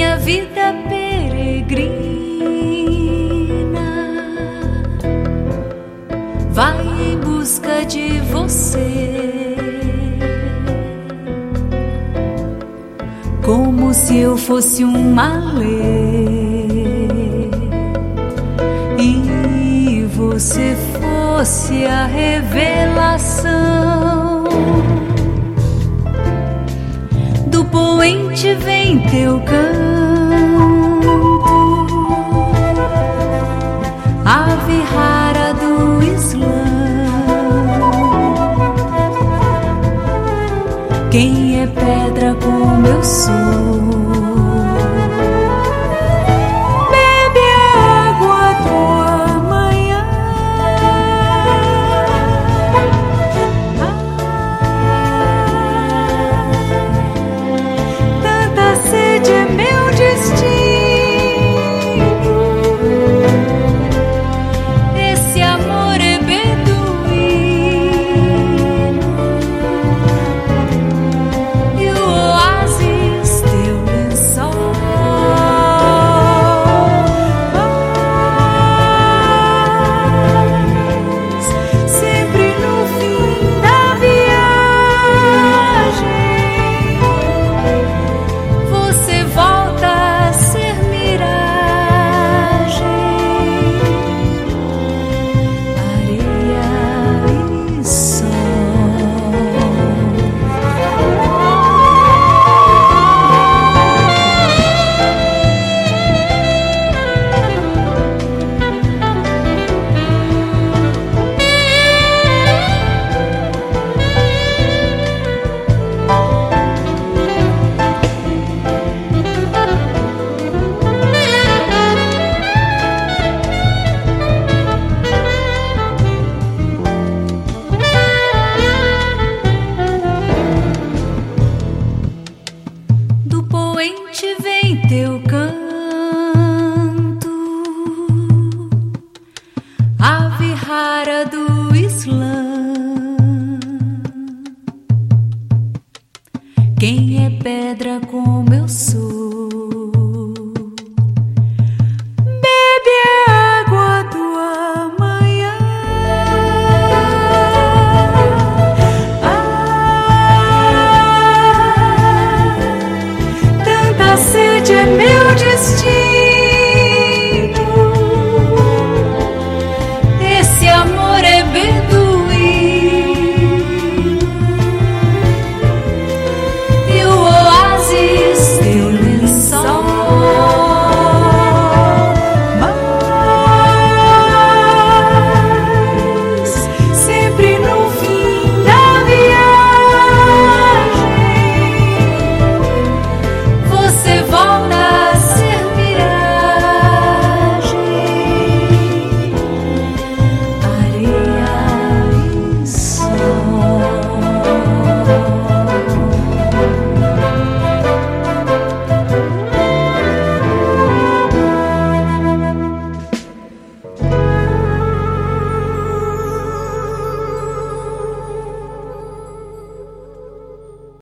minha vida peregrina vai em busca de você, como se eu fosse uma lei e você fosse a revelação. Do poente vem teu canto, ave rara do Islã. Quem é pedra como eu sou, bebe a água do amanhã. Tanta sede é meu destino, esse amor é beduíno, e o oásis teu lençol. Sempre no fim da viagem você volta a ser miragem, areia e sol. Do poente vem teu canto,